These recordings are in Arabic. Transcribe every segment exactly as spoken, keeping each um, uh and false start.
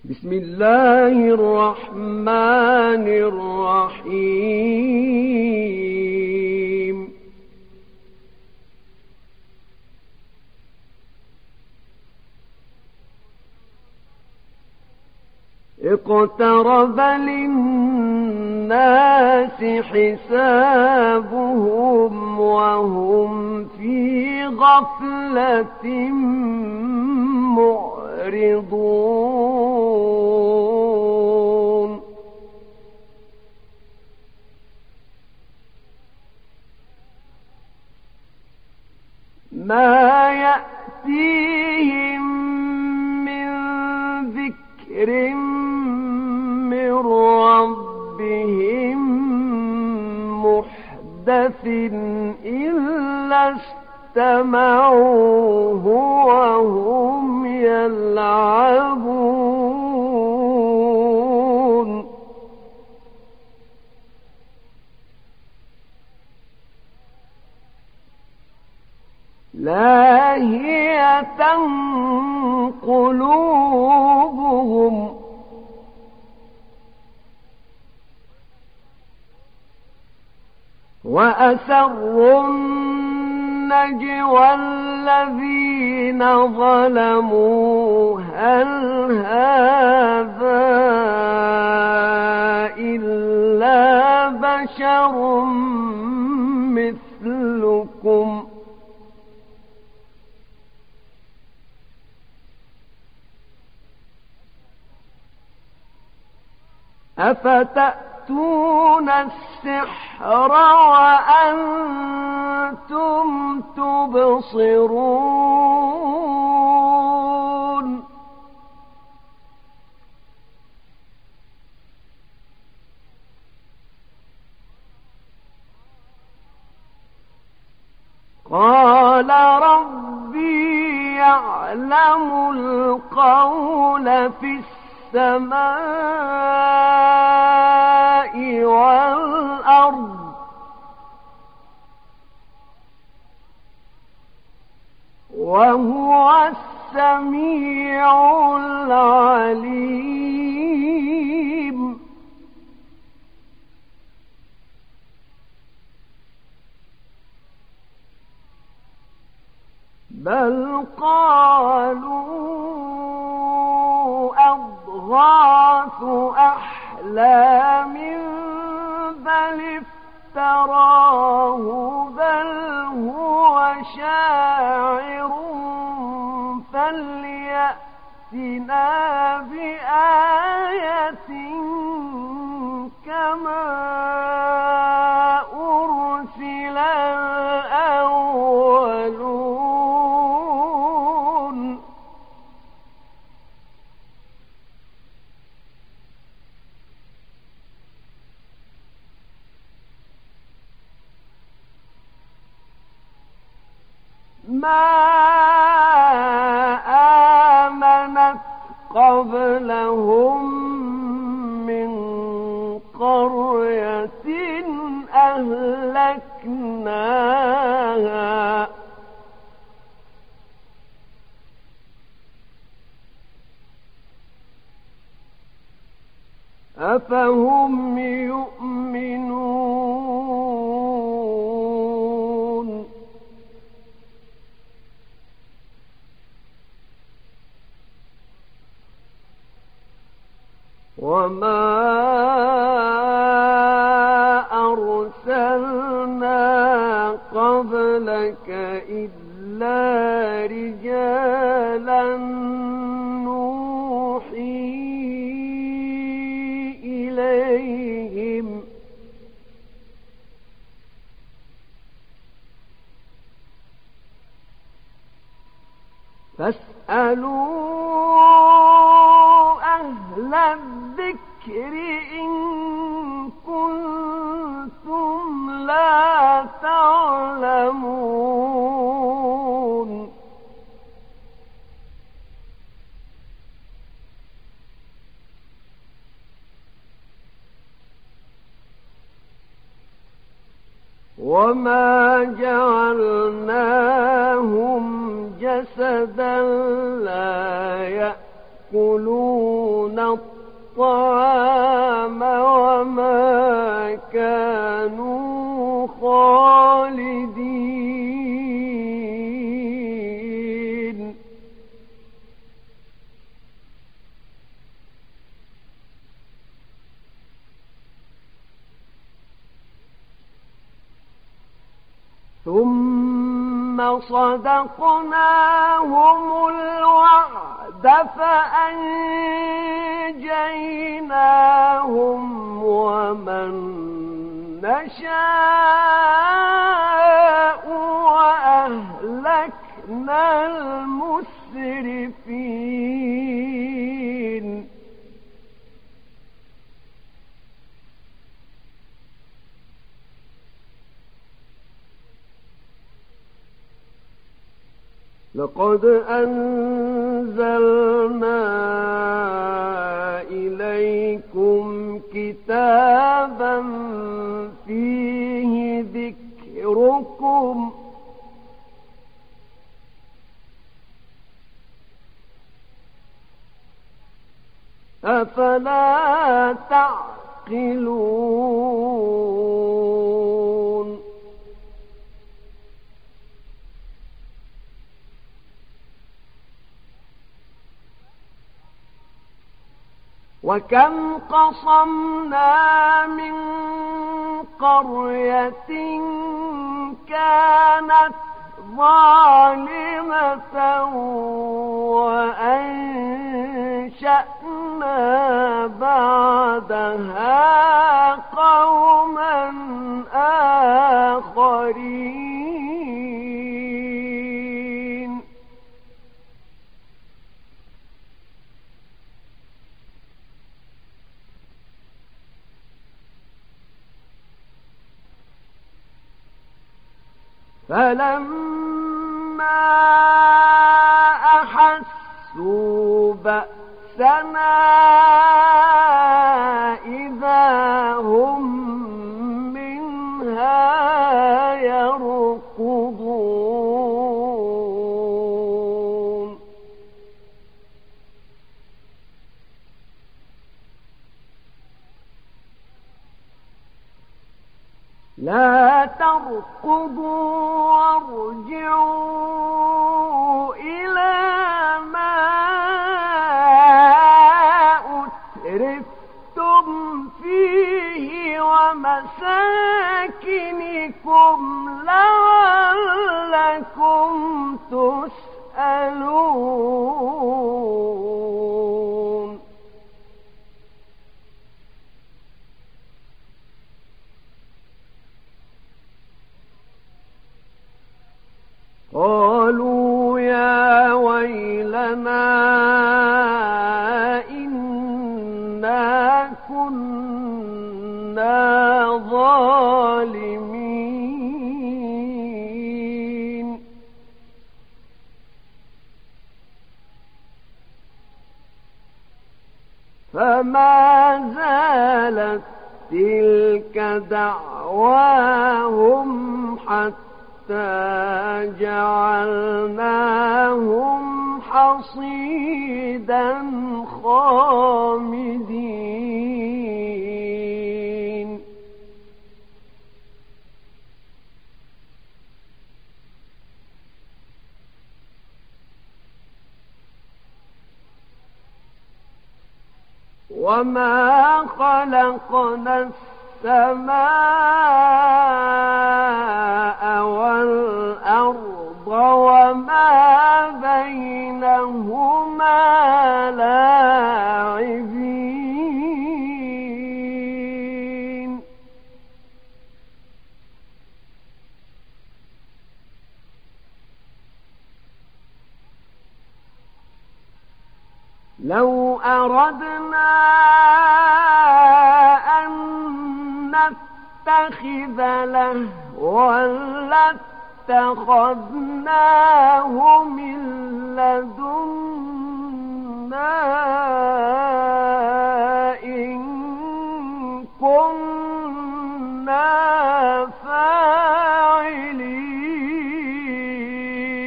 بسم الله الرحمن الرحيم اقترب للناس حسابهم وهم في غفلة معرضون ما يأتيهم من ذكر من ربهم محدث إلا استمعوه وهم يلعبون لاهية قلوبهم وأسروا النجوى الذين ظلموا هل هذا إلا بشر مثلكم أفتأتون السحر وأنتم تبصرون قال ربي يعلم القول في السماء والأرض وهو السميع العليم بل قالوا أضغاث أحلام بل افتراه بل هو شاعر فليأتنا بآية كما أرسل الأولون ما آمنت قبلهم من قرية أهلكناها أفهم يؤمنون وما أرسلنا قبلك إلا رجالا نوحي إليهم فاسألوا أهل الذكر إن كنتم لا تعلمون وما جعلناهم جسدا لا يأكلون الطعام وما كانوا خالدين. ثم صدقناهم الوعد فأنجيناهم ومن نشاء وأهلكنا المسرفين. لقد أنزلنا إليكم كتابا فيه ذكركم أفلا تعقلون. وكم قصمنا من قرية كانت ظالمة وأنشأنا بعدها قوما آخرين. فلما أحسوا بأسنا إذا هم منها يركضون. لا تركضوا وارجعوا إلى ما أترفتم فيه ومساكنكم لعلكم تسألون. قالوا يا ويلنا إنا كنا ظالمين. فما زالت تلك دعواهم حتى جعلناهم حصيدا خامدين. وما خلقنا السماء والأرض وما بينهما لاعبين. لو أردنا أن نتخذ لهوا لاتخذناه من لدنا إن كنا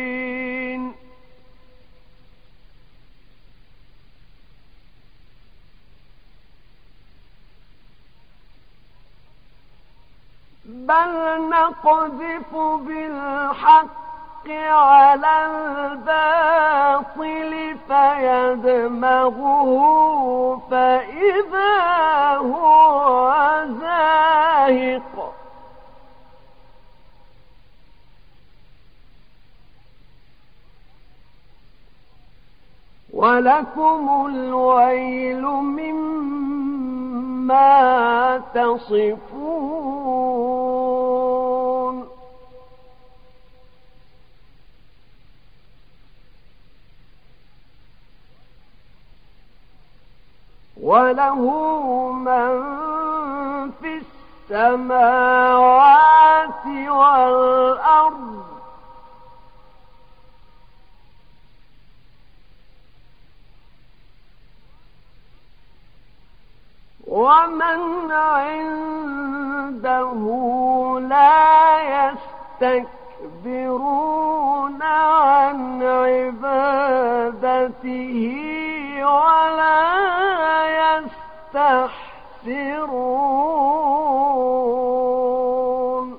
فاعلين. بل نقذف بالحق على الباطل فيدمغه فإذا هو زاهق ولكم الويل مما تصفون وله من في السماوات والأرض ومن عنده لا يستكبرون عن عبادته ولا يستحسرون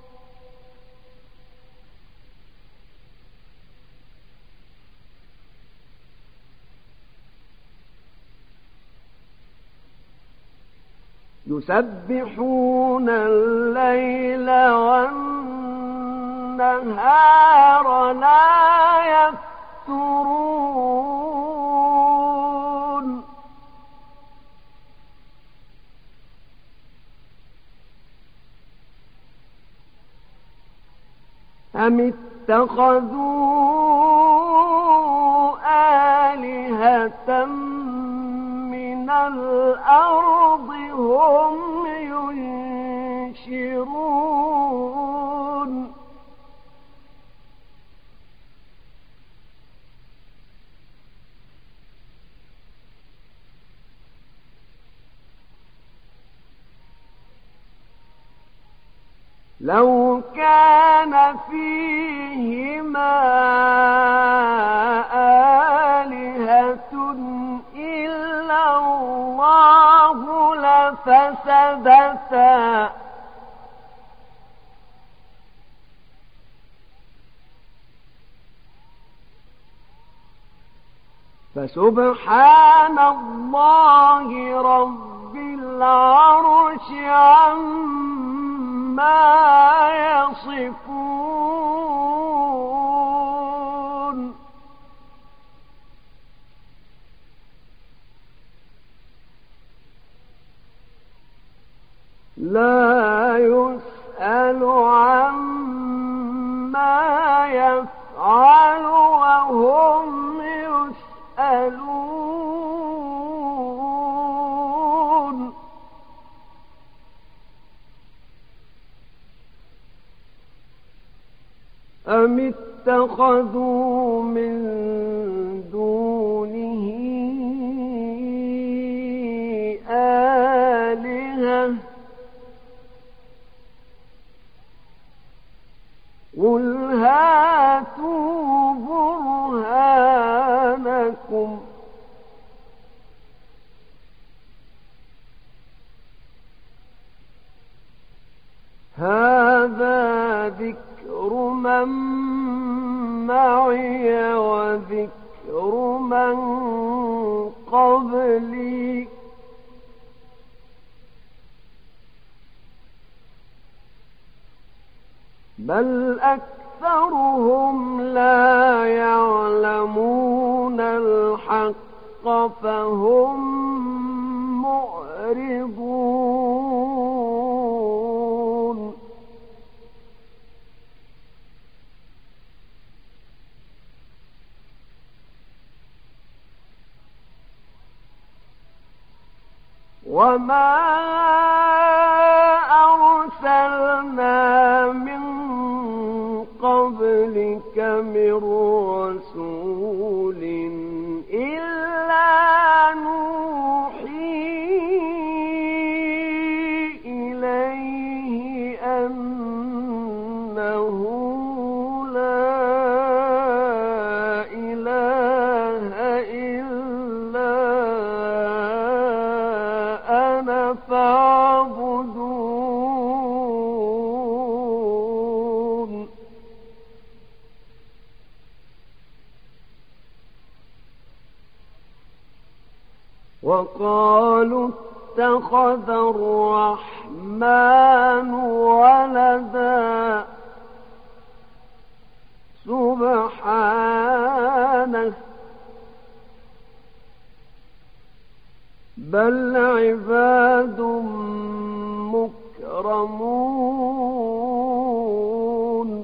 يسبحون الليل والنهار لا يفترون أم اتخذوا آلهة من الأرض هم ينشرون لو كان فيهما آلهة إلا الله لفسدتا فسبحان الله رب العرش عما يصفون لا يسأل عما يفعل وهم يسألون أم اتخذوا من دونه آلهة قل هاتوا برهانكم هذا ذكر من معي وذكر من قبلي بل أكثرهم لا يعلمون الحق فهم معرضون وما أرسلنا من قبلك من رسول إلا نوحي إليه أنه لا إله إلا أنا فاعبدون وقالوا اتخذ الرحمن ولدا سبحانه بل عباد مكرمون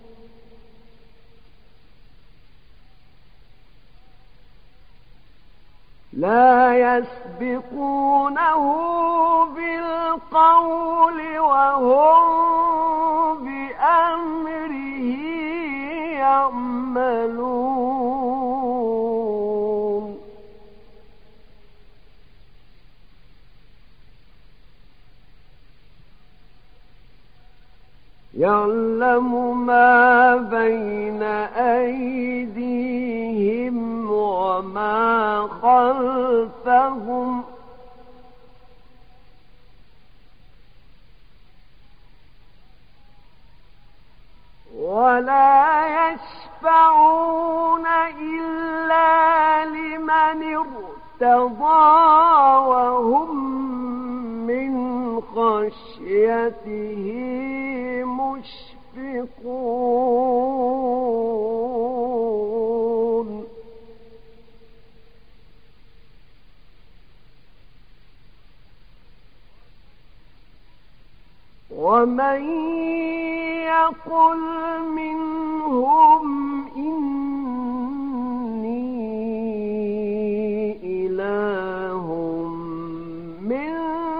لا يسبقونه بالقول وهم بأمره يعملون يعلم ما بين أيديهم وما خلفهم ولا يشفعون إلا لمن ارتضى وهم من خشيته مشفقون ومن يقل منهم إني إله من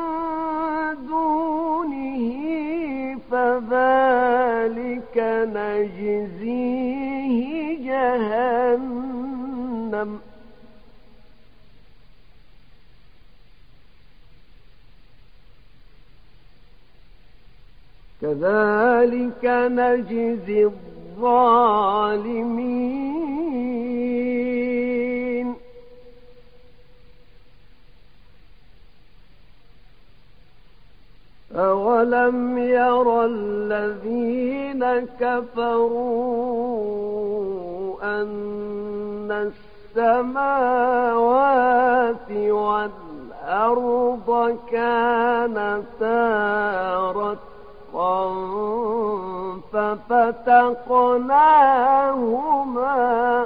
دونه فذلك نجزيه جهنم كذلك نجزي الظالمين أولم ير الذين كفروا أن السماوات والأرض كانتا رتقا ففتقناهما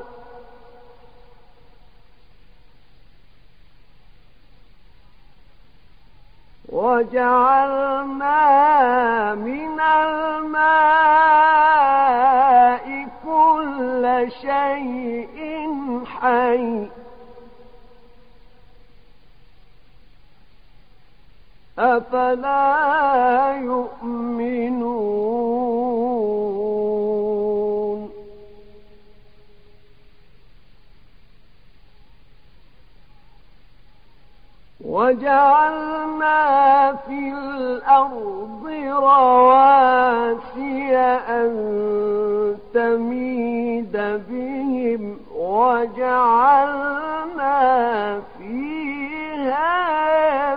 وجعلنا من الماء كل شيء حي أفلا يؤمنون وجعلنا في الأرض رواسي أن تميد بهم وجعلنا فيها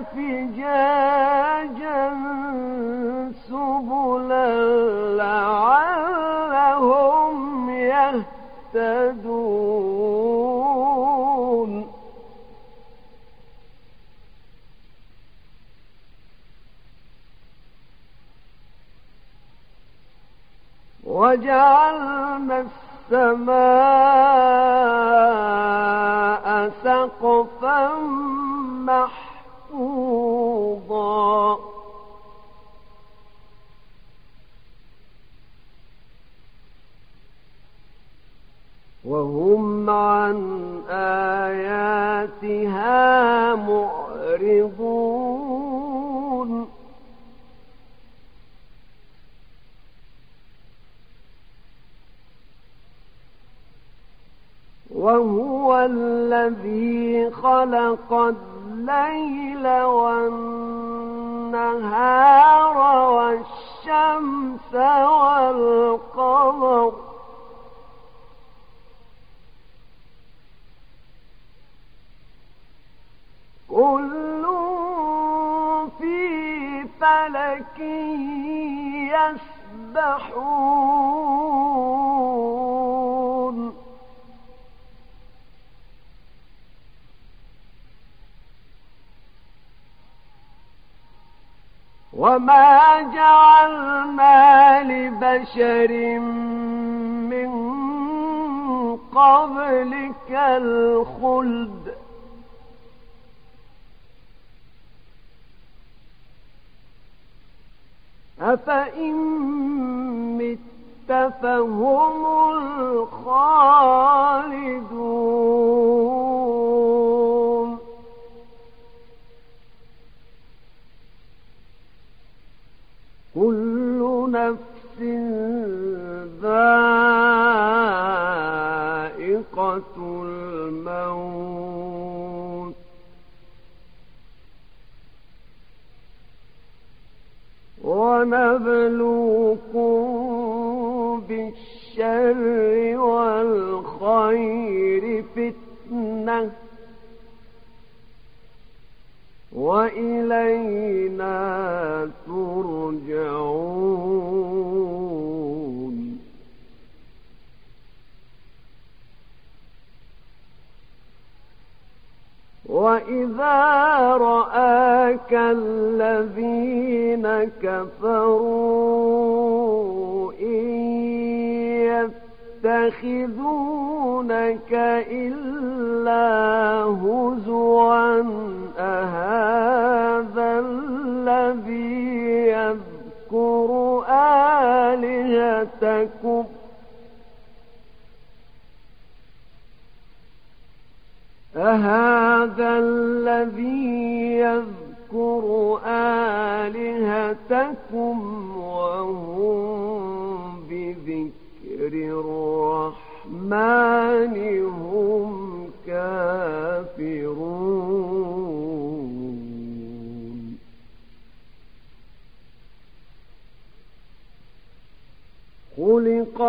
فجاجا سبلا لعلهم يهتدون وجعلنا السماء سقفا محفوظا وهم عن آياتها معرضون وهو الذي خلق الليل والنهار والشمس والقمر كل في فلك يسبحون وما جعلنا لبشر من قبلك الخلد أفإن مت فهم الخالدون كل نفس ذائقة الموت ونبلوكم بالشر والخير فتنة وإلينا ترجعون وإذا رآك الذين كفروا إن يتخذونك إلا هزوا أهذا الذي يذكر آلهتكم أهذا الذي يذكر آلهتكم وهم بذكر الرحمن هم كافرون خلق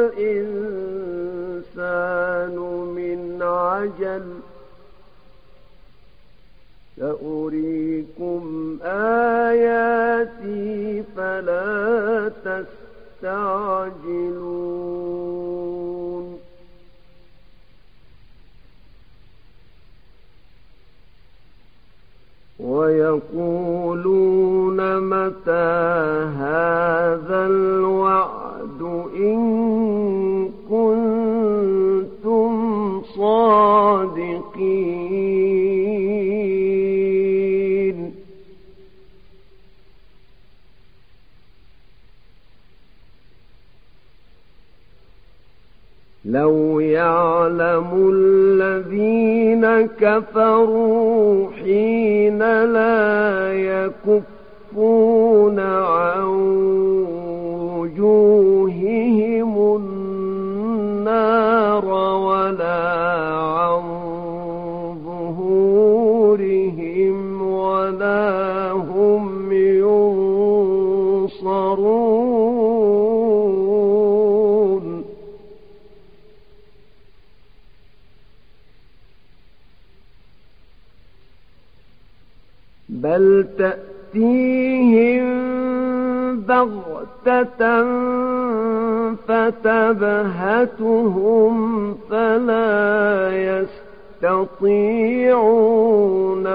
الإنسان من عجل سأريكم آياتي فلا تستعجلون ويقولون متى هذا الوعد إن كنتم صادقين لو يعلم الذين كفروا حين لا يكفون عن وجوههم النار ولا عن ظهورهم ولا هم ينصرون بل تأتيهم بغتة فتبهتهم فلا يستطيعون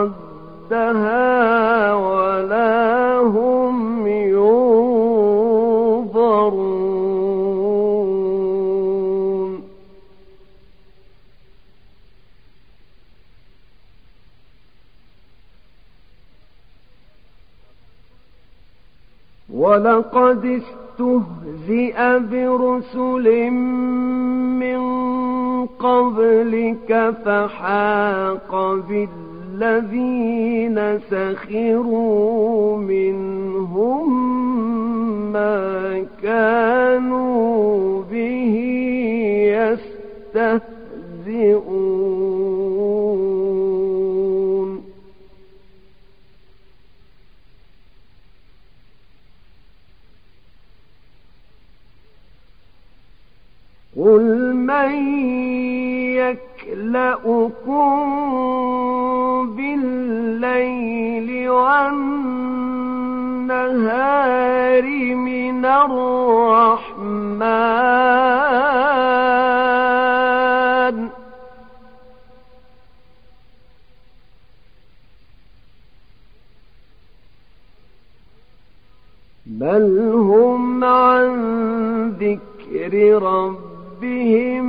ردها ولا هم ينظرون ولقد استهزئ برسل من قبلك فحاق بالذين سخروا منهم ما كانوا به يستهزئون قل من يكلؤكم بالليل والنهار من الرحمن بل هم عن ذكر ربهم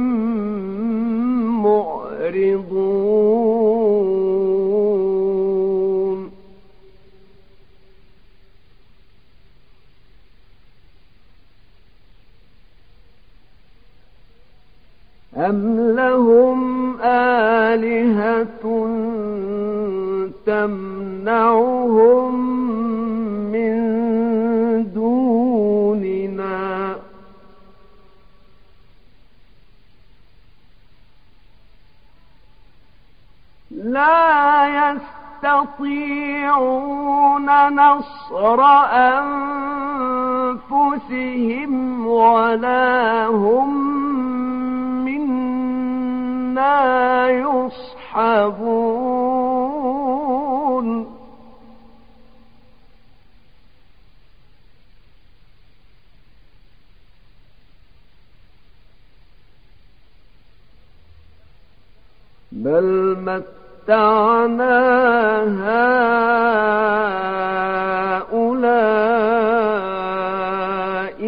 معرضون أم لهم آلهة تمنعهم من دوننا لا يستطيعون نصر أنفسهم ولا هم منا يصحبون بل متعنا هؤلاء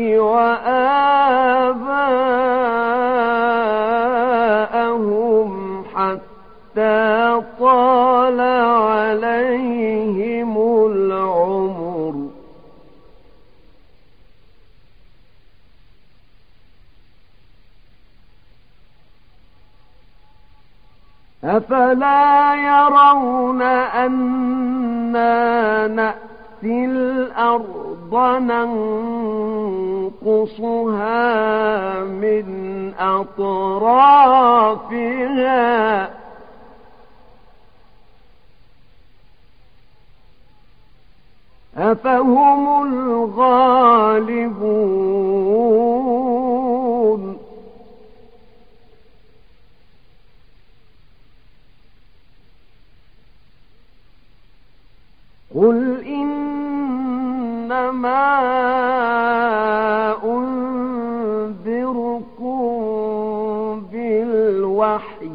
وآباءهم حتى طال عليهم العمر أفلا يرون أنا نأتي الأرض ننقصها من أطرافها أفهم الغالبون قل إنما أنذركم بالوحي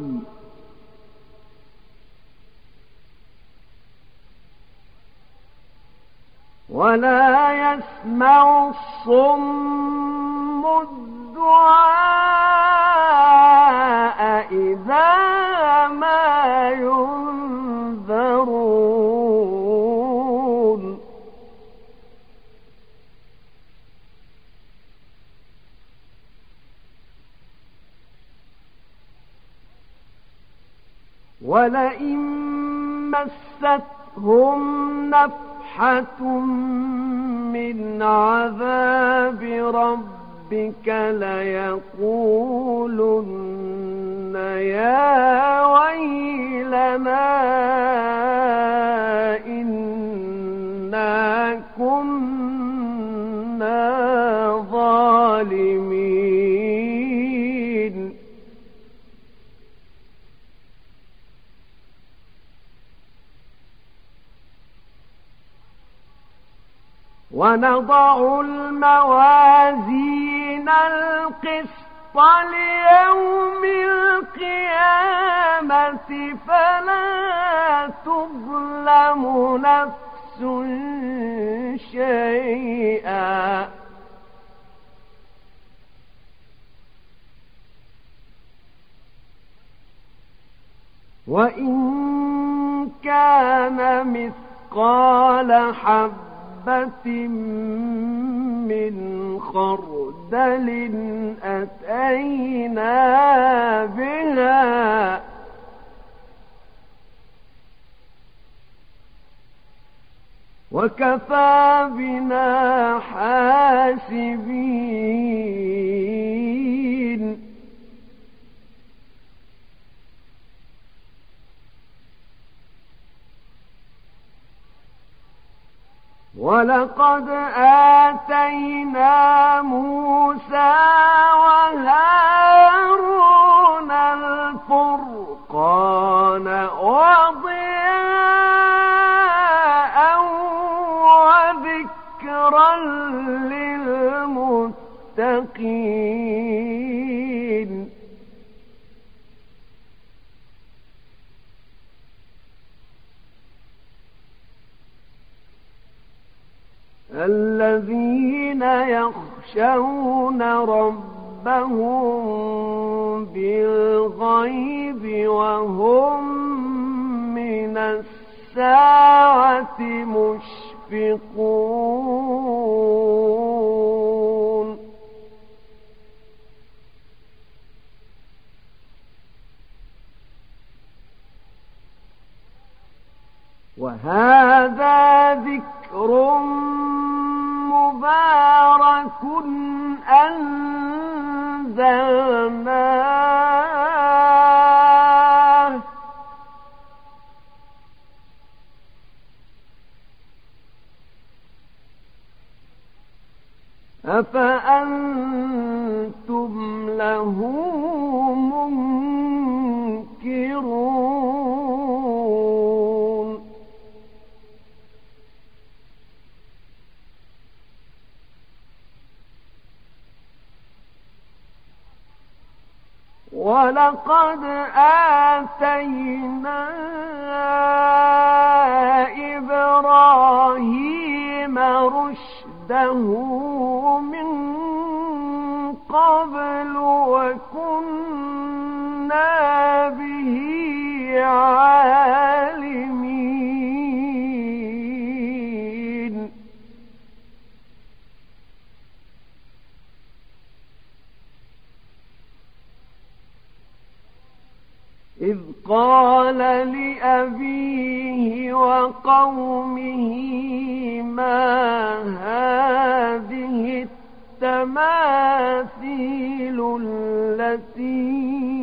ولا يسمع الصم الدعاء إذا ما ينذرون ولئن مستهم نفحة من عذاب ربك ليقولن يا ويلنا إنا كنا ظالمين ونضع الموازين القسط ليوم القيامة فلا تظلم نفس شيئا وإن كان مثقال حبة من خردل أتينا بها وكفى بنا حاسبين ولقد آتينا موسى وهارون الفرقان وضياء وذكرا للمتقين الذين يخشون ربهم بالغيب وهم من الساعة مشفقون وهذا ذكر مبارك أنزلناه أفأنتم له منكرون ولقد آتينا إبراهيم رشده من قبل وكنا به عالمين إذ قال لأبيه وقومه ما هذه التماثيل التي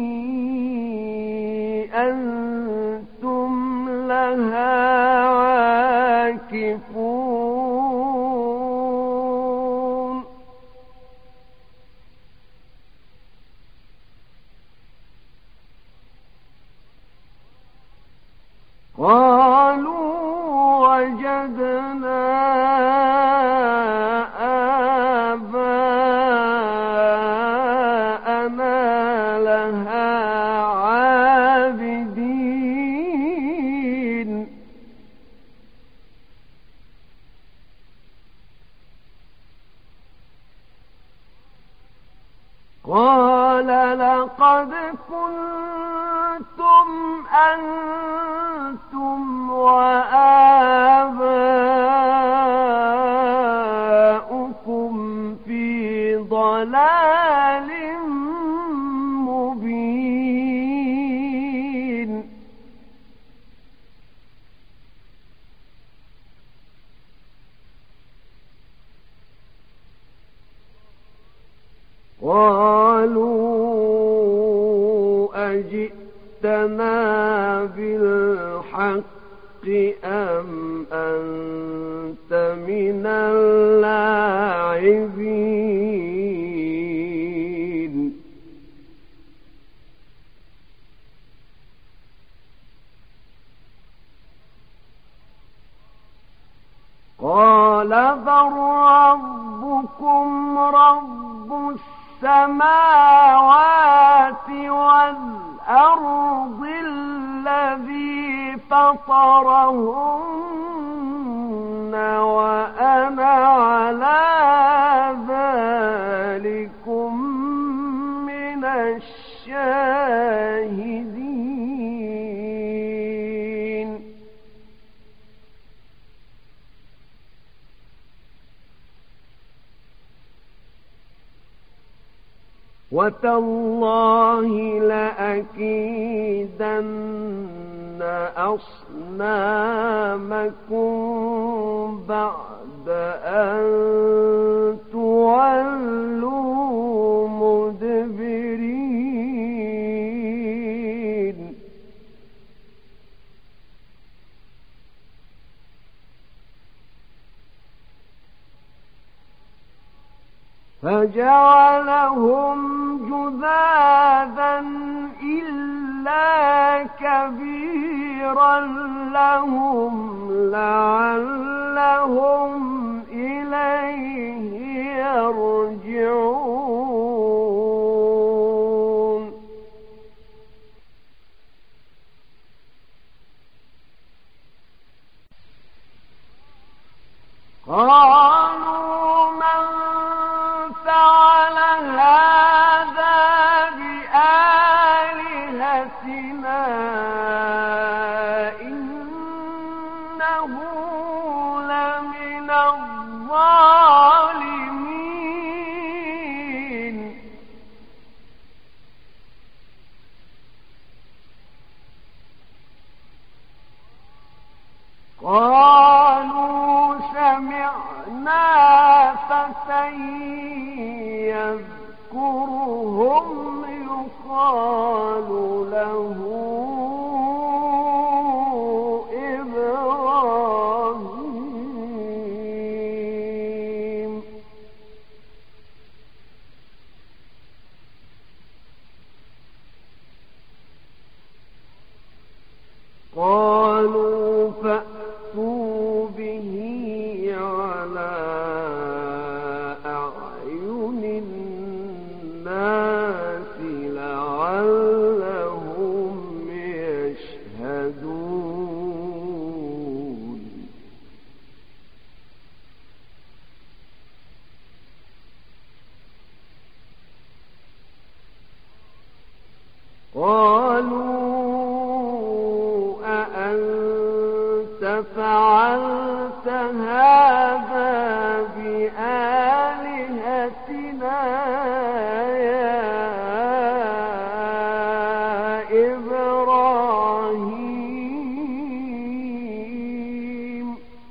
أنتم لها عاكفون قالوا وجدنا آباءنا لها عابدين قال لقد كنتم أنتم وآباؤكم في ضلال مبين قالوا أجئتنا بالحق أم أنت من اللاعبين قال بل ربكم رب السماوات والأرض الذي فطرهن وأنا على ذلكم من الشاهدين وتالله لأكيدن أصنامكم بعد أن تولوا مدبرين فجعلهم جذاذا إلا كبيرا لهم لعلهم إليه يرجعون قال قالوا سمعنا فتى يذكرهم يقال له إبراهيم. قالوا فأتوا به على أعين الناس لعلهم يشهدون. قالوا أأنت فعلت هذا بآلهتنا يا إبراهيم.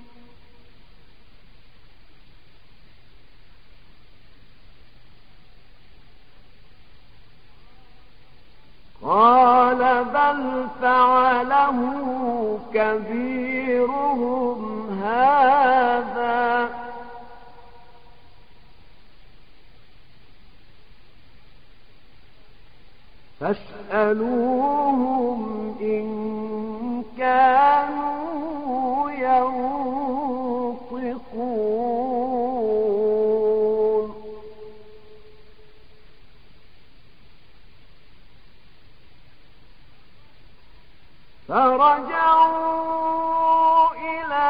قال بل فعله كبيرهم هذا فاسألوهم إن كانوا ينطقون. فرجعوا إلى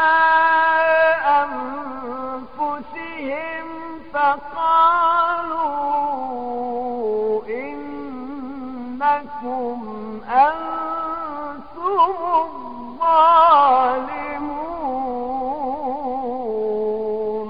أنفسهم فقالوا إنكم أنتم الظالمون.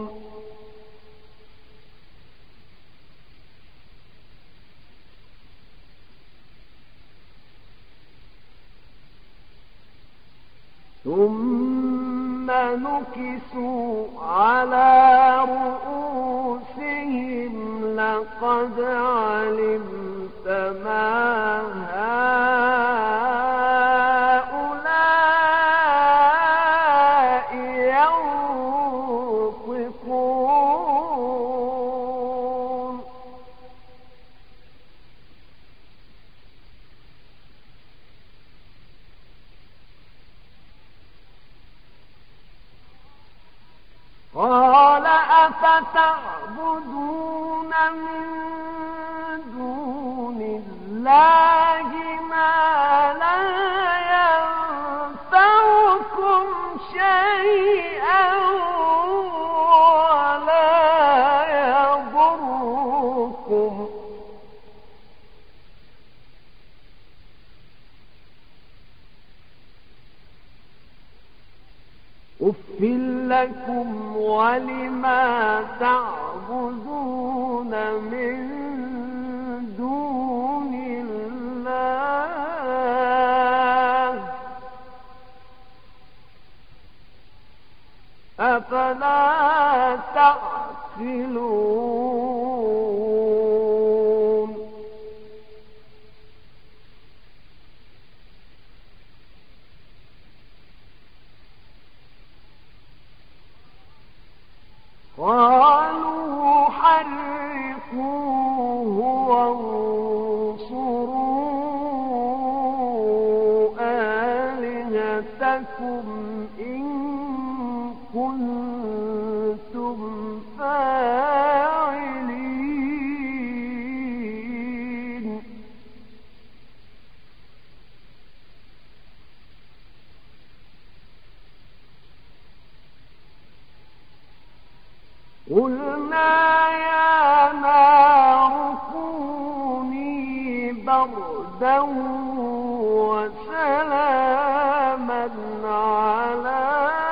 ثم نكسوا على رؤوسهم لقد علمت ما هؤلاء ينطقون. قال أفتعبدون من دون الله ما لا ينفعكم شيئا ولا يضركم. أُفٍّ لكم ولما تعبدون من دون الله أفلا تعقلون. قالوا حرقوه وانصروا آلهتكم إن كنتم فاعلين. قلنا يا نار كوني بردا وسلاما على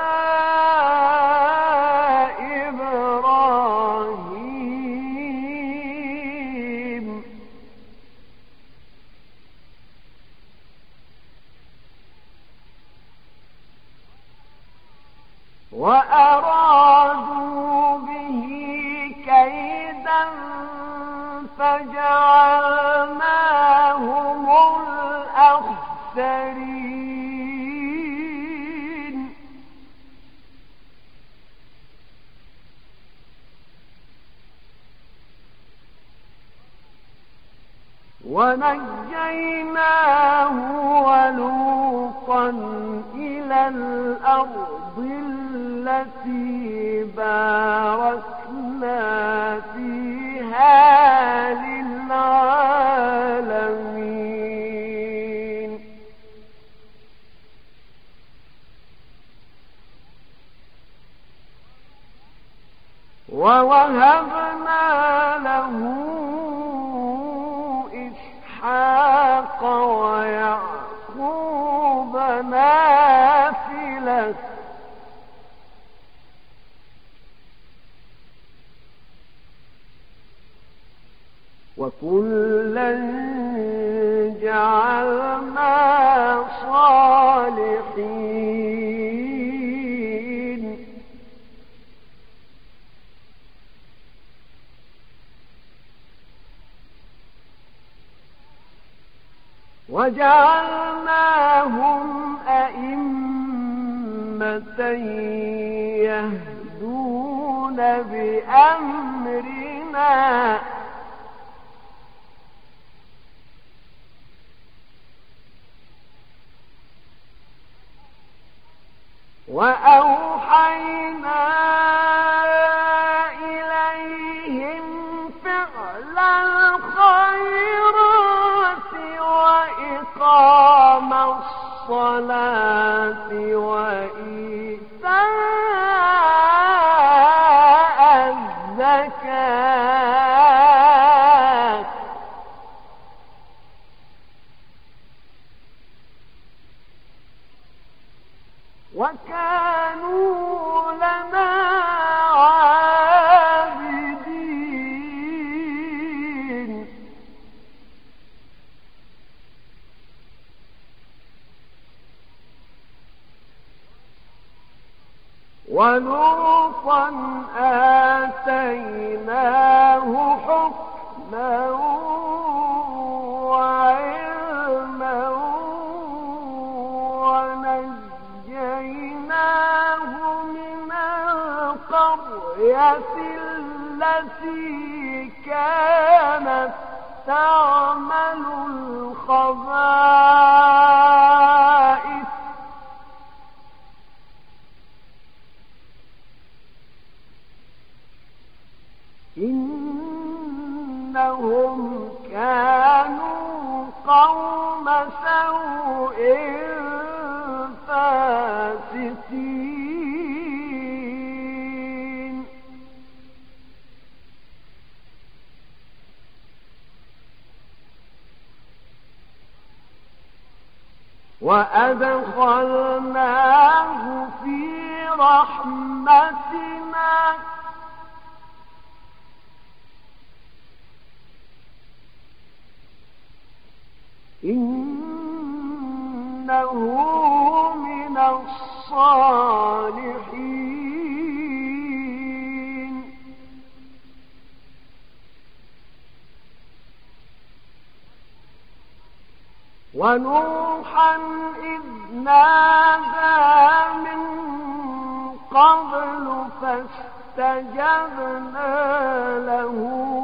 إبراهيم. وأرادوا به كيدا فجعلناهم الأخسرين ونجيناه ولوطا إلى الأرض التي باركنا فيها للعالمين ووهبنا له إسحاق ويعقوب نافلة وكلا جعلنا صالحين وجعلناهم أئمة يهدون بأمرنا وأوحينا إليهم فعل الخيرات وإقام الصلاة وإيتاء الزكاة وكانوا لنا عابدين ولوطا آتيناه حكما وعلما ونجيناه من القرية التي كانت تعمل الخبائث إنهم كانوا قوم سوء فاسقين وأدخلناه في رحمتنا إنه من الصالحين ونوحا إذ نادى من قبل فاستجبنا له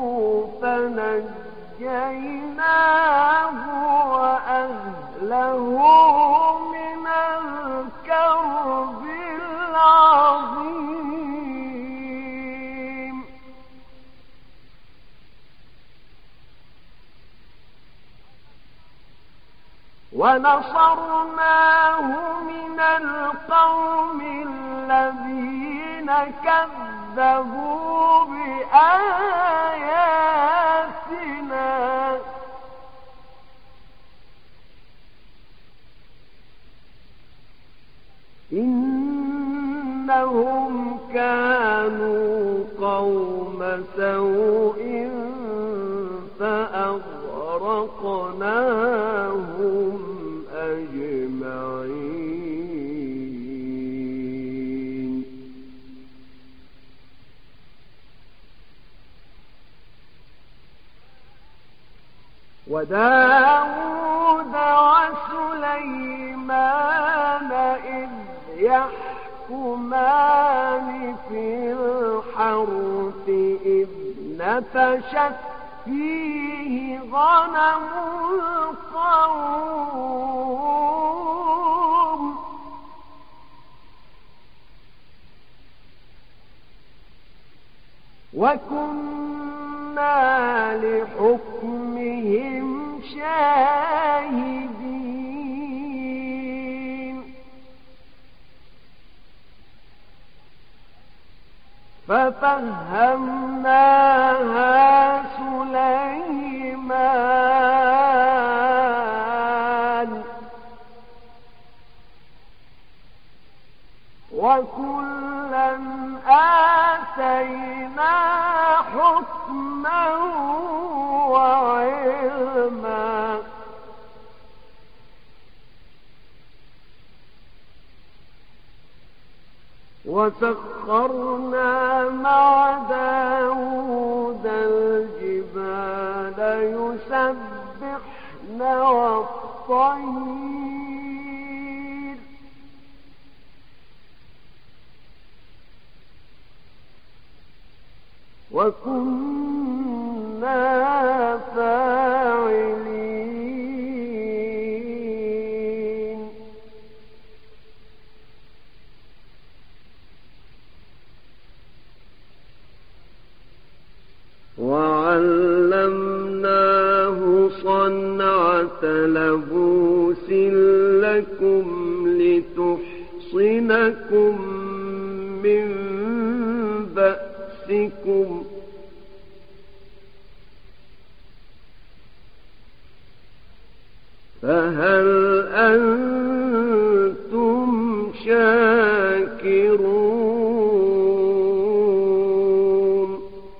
فنجيناه وأهله من الكرب العظيم ونصرناه من القوم الذين كذبوا بآياتنا إنهم كانوا قوم سوء فأغرقناهم أجمعين وداود وسليمان إذ يحكمان في الحرث إذ نفشت فيه غنم القوم وكنا لحكمهم شاهدين ففهمناها سليمان وكلا آتينا حكما وعلما وسخرنا مع داود الجبال يسبحن والطير وكنا فاعلين وعلمناه صنعة لبوس لكم لتحصنكم من بأسكم فهل أنتم شاكرون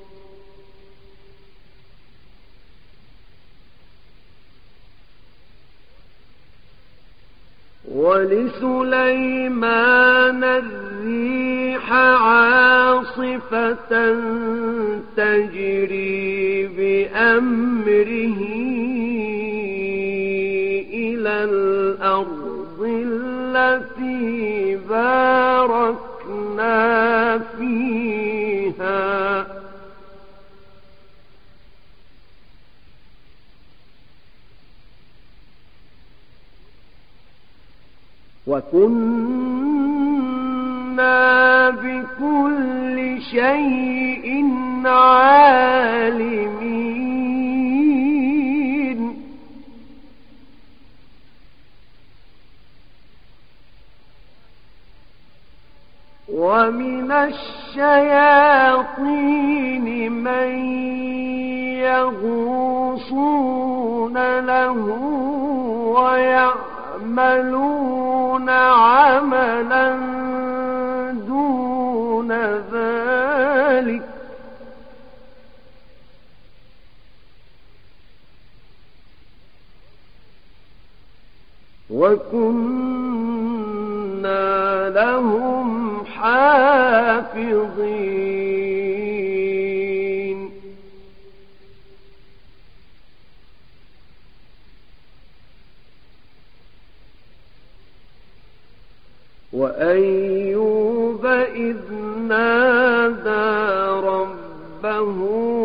ولسليمان الريح عاصفة تجري بأمره إلى الأرض التي باركنا فيها وكنا بكل شيء عالمين ومن الشياطين من يغوصون له ويعملون عملا دون ذلك وكنا لهم حافظين وأيوب إذ نادى ربه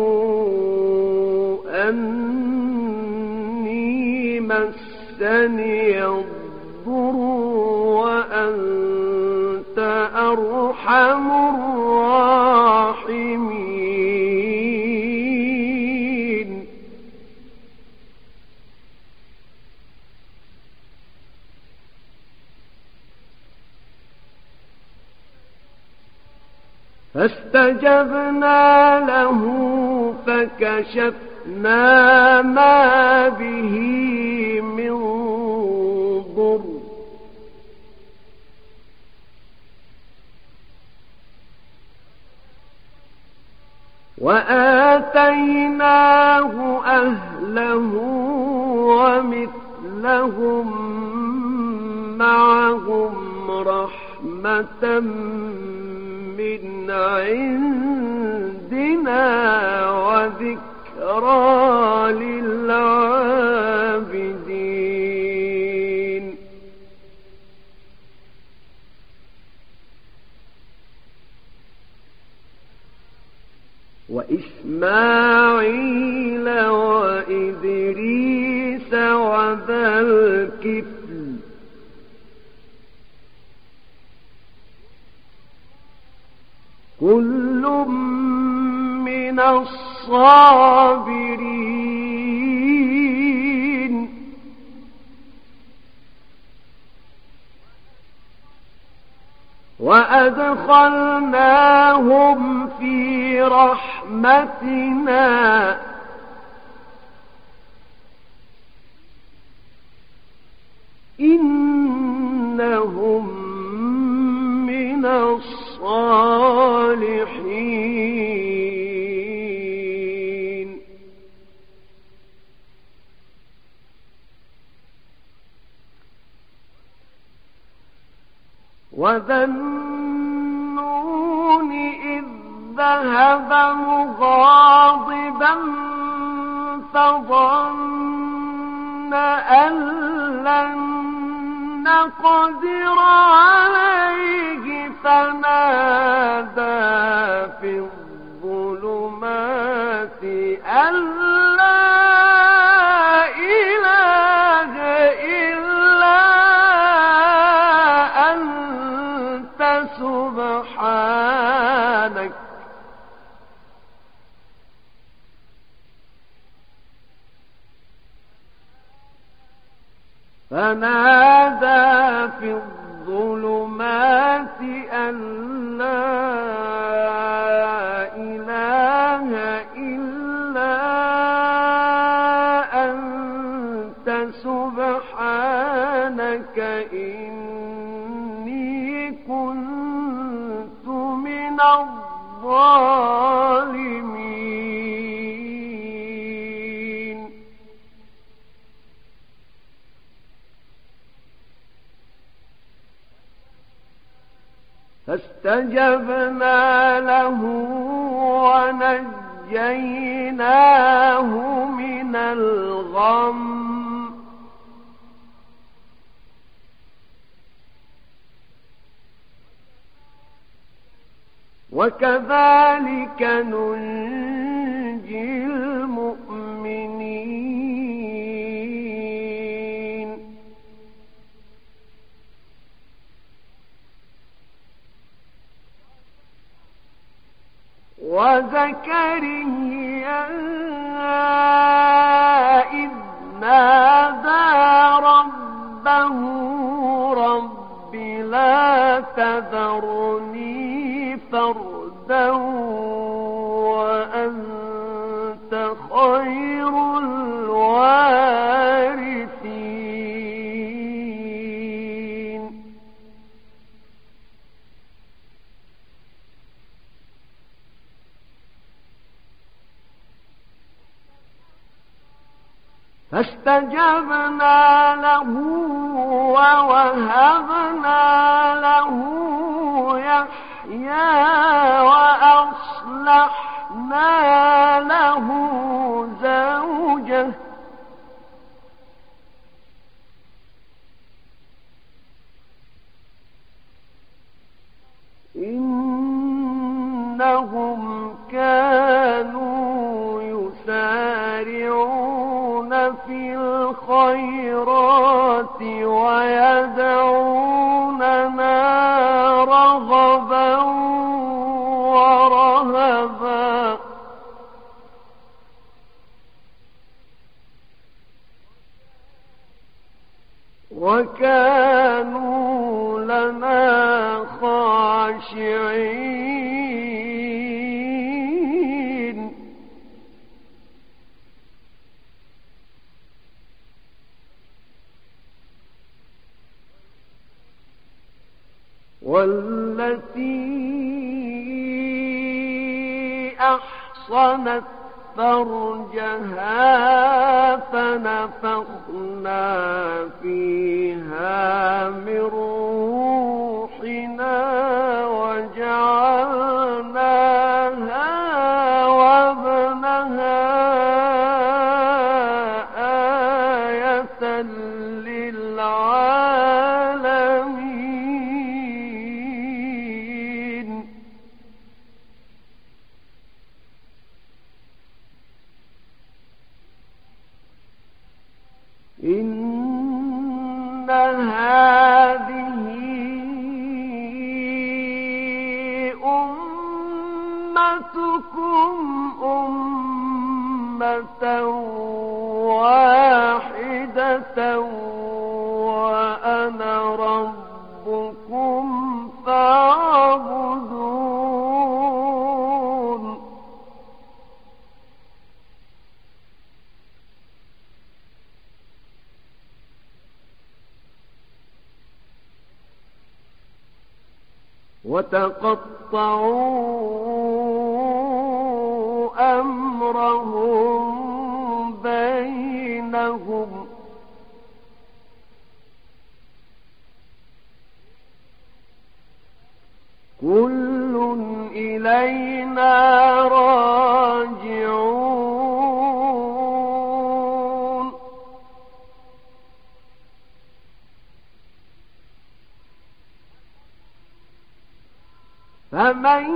أني مسني الضر وأنت أرحم الراحمين فاستجبنا له فكشفنا ما به من ضر وآتيناه أهله ومثلهم معهم رحمة من عندنا وذكرى للعالمين وإسماعيل وإدريس وذا الكفل كل من الصابرين وأدخلناهم في رحمتنا إنهم من الصالحين وذا النون إذ ذهب مغاضبا فظن أن لن نقدر عليه فنادى في الظلمات أن لا إله إلا أنت سبحانك فنادى في الظلمات أن لا إله إلا أنت سبحانك إني كنت من الظالمين فاستجبنا له ونجيناه من الغم وكذلك ننجي المؤمنين وزكريا إذ نادى ربه رب لا تذرني فردا وأنت خير الوارثين فاستجبنا له ووهبنا له يحيى وأصلحنا له زوجه إنهم كانوا يسارعون في الخيرات ويدعوننا رغبا ورهبا وكانوا لنا خاشعين والتي أحصنت فرجها فنفخنا فيها من روحنا وجعلناها وابنها آية للعالمين ربكم فاعبدون وتقطعوا أمرهم بينهم كل إلينا راجعون فمن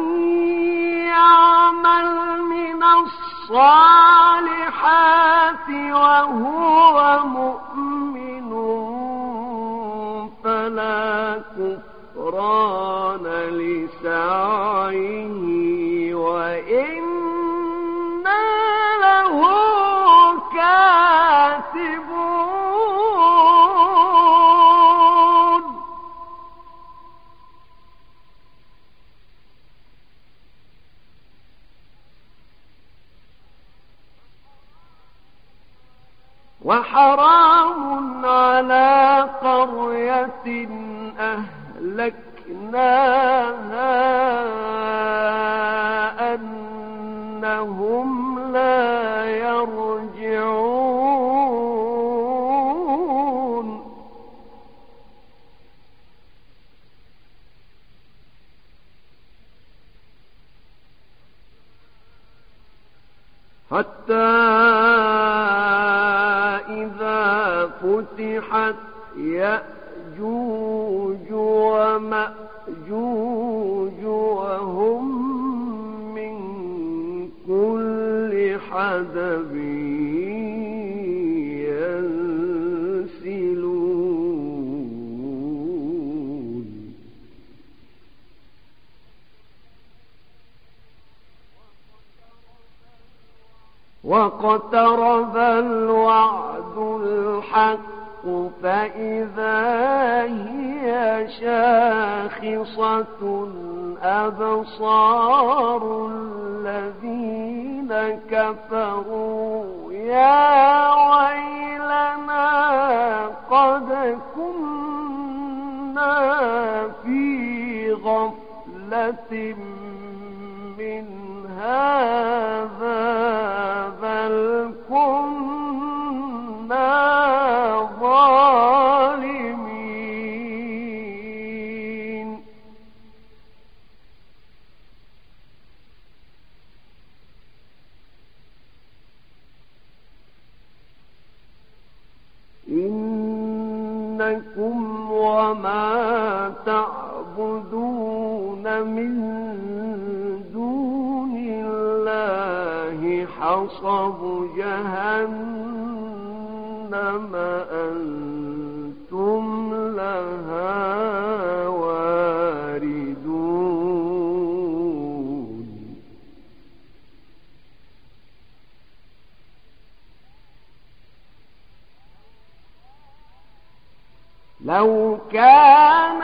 يعمل من الصالحات وهو مؤمن فلا كفران لسعيه وإنا له كاتبون وحرام على قرية أهلكناها أنهم لا يرجعون حتى إذا فتحت يأجوج ومأجوج وهم من كل حدب ينسلون واقترب الوعد الحق فإذا هي شاخصة أبصار الذين كفروا يا ويلنا قد كنا في غفلة من هذا بل كنا ظالمين إنكم وما تعبدون من دون الله حصب جهنم أنتم لها واردون لو كان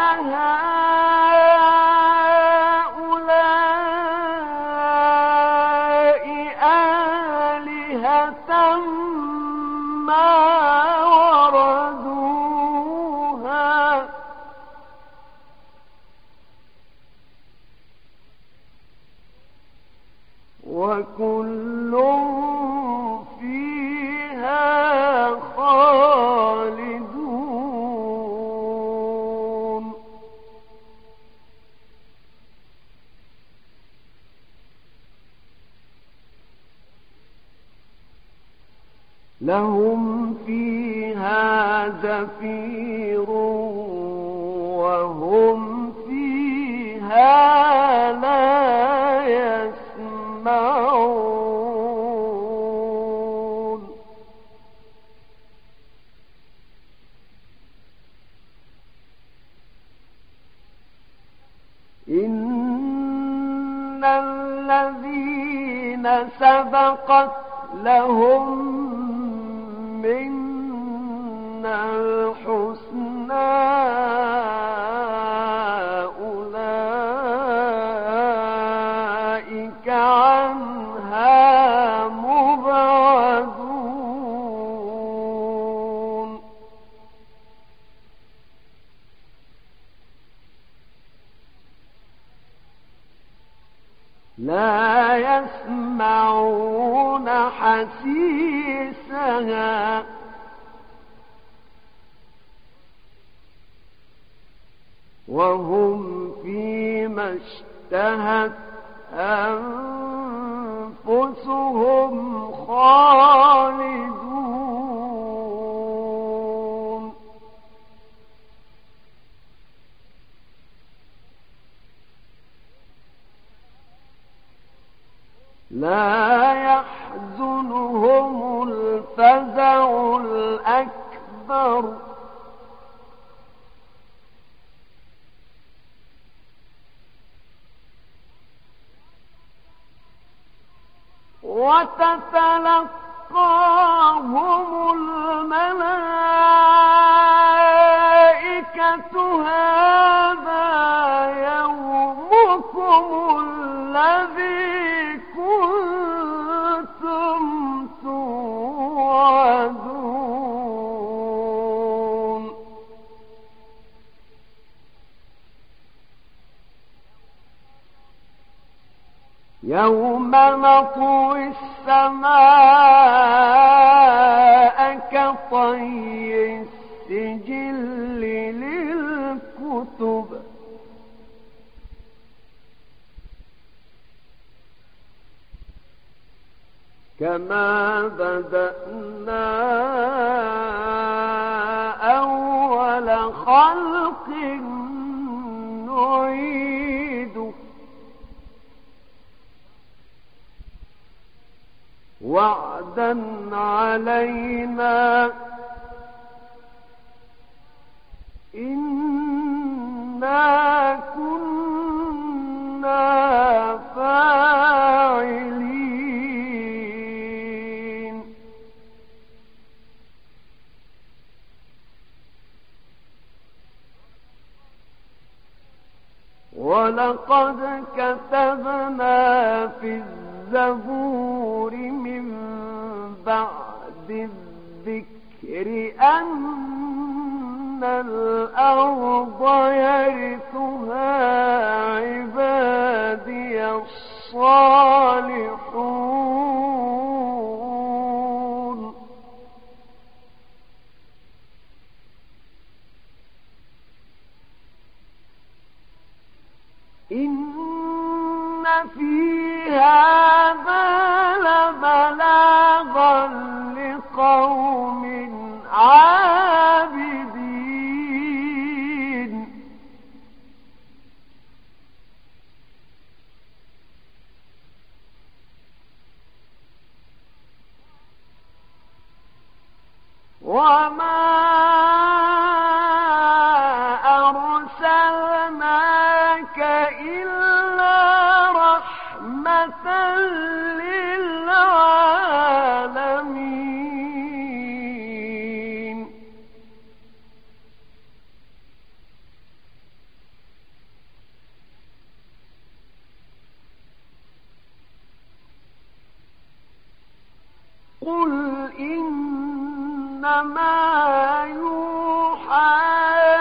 هؤلاء آلهة ما وردوها وكل فيها خالدون لهم فيها زفير وهم فيها لا يسمعون إن الذين سبقت لهم منا الحسنى لا يسمعون حسيسها وهم فيما اشتهت أنفسهم خالدون لا يحزنهم الفزع الأكبر وتتلقاهم الملائكة هذا يومكم الذي كنتم توعدون يوم نطوي السماء كطي السجل للكتب كما بدأنا أول خلق نعيده وعدا علينا إنا كنا فاعلين ولقد كتبنا في الزبور من بعد الذكر أن الأرض يرثها عبادي الصالحون إن في هذا لبلاغا لقوم عابدين وما أرسلناك إلا رحمة للعالمين قل إنما يوحى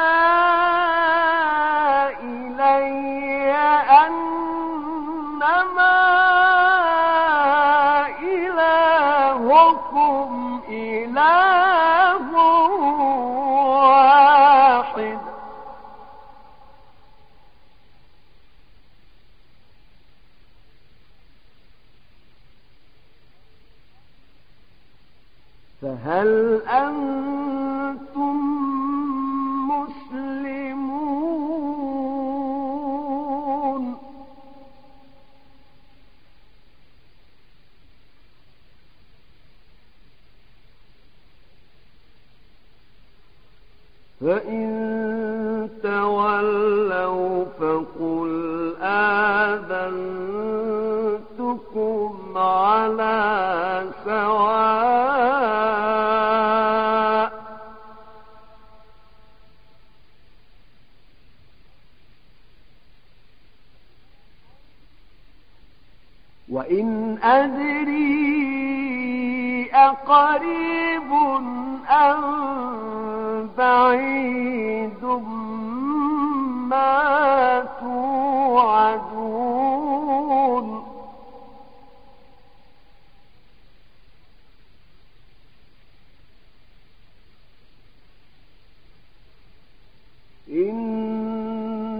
إلي أنما إلهكم إله واحد فهل أنتم مسلمون فإن تولوا فقل آذنتكم على سواء وإن أدري أقريب أم بعيد ما توعدون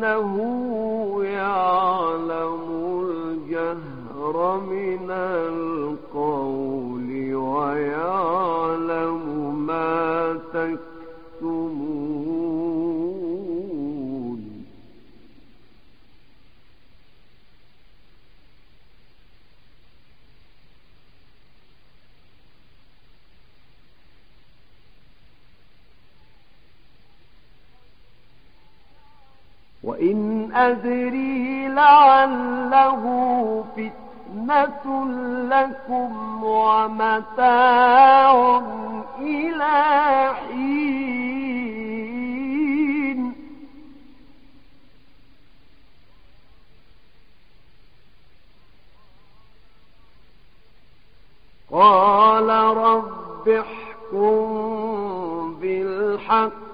إنه يعلم الجهر من القول ويعلم ما تكتمون وإن أدري لعله فتنة لكم ومتاع إلى حين قال رب احكم بالحق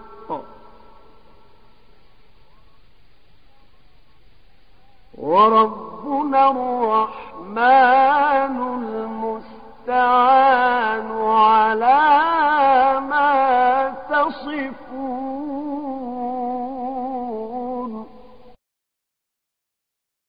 وربنا الرحمن المستعان